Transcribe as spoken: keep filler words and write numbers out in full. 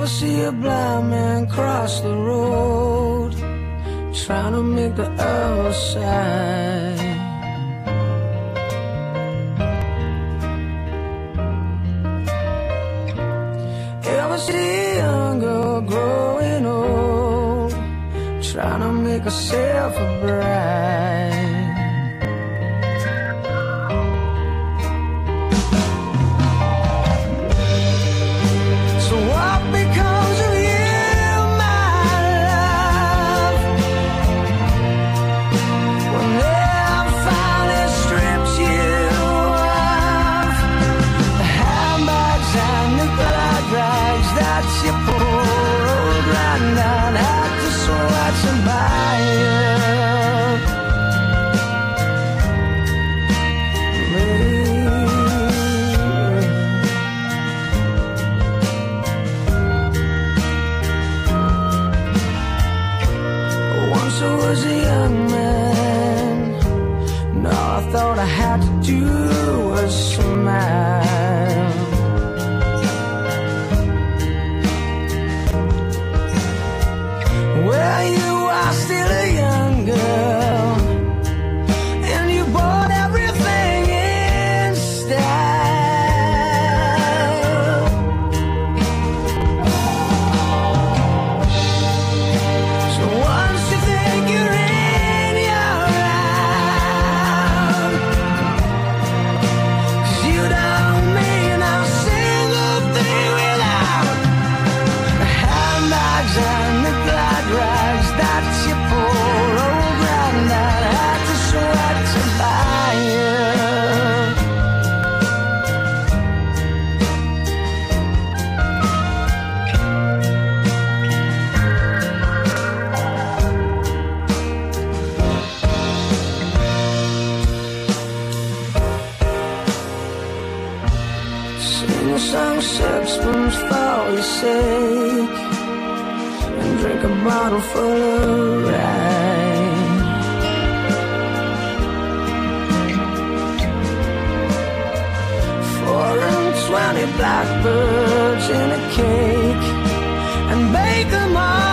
see a blind man cross the road, trying to make the other side. Ever see a young girl growing old, trying to make herself a bride? So what becomes of you, my love, when they have finally stripped you of the handbags and the glad rags that you pulled right down at the sweats and buy you? I was a young man, and all I thought I had to do was smile. Well, you are still a young girl, and you bought everything in style. So once you think you're in, you're out, 'cause you don't mean a single thing without the handbags and the glad rags that you pulled old granddad had to sweat to buy you. Sing a song, sixpence for your sake, and drink a bottle full of rye. Four and twenty blackbirds in a cake, and bake them all